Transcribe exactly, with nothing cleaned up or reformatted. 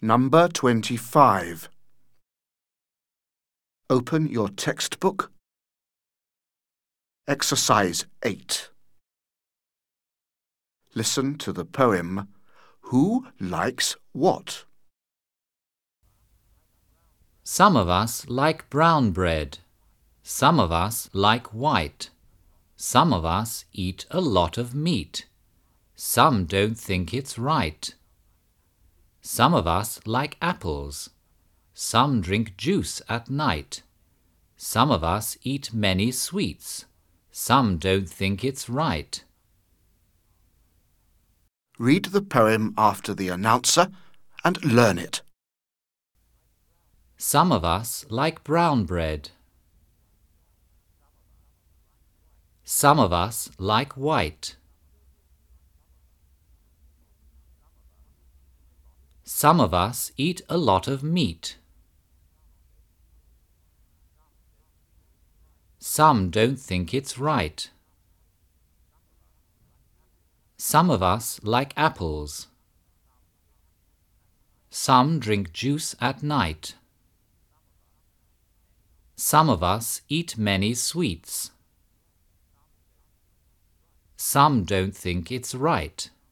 Number twenty-five. Open your textbook. Exercise eight. Listen to the poem, Who Likes What? Some of us like brown bread. Some of us like white. Some of us eat a lot of meat. Some don't think it's right. Some of us like apples. Some drink juice at night. Some of us eat many sweets. Some don't think it's right. Read the poem after the announcer and learn it. Some of us like brown bread. Some of us like white. Some of us eat a lot of meat. Some don't think it's right. Some of us like apples. Some drink juice at night. Some of us eat many sweets. Some don't think it's right.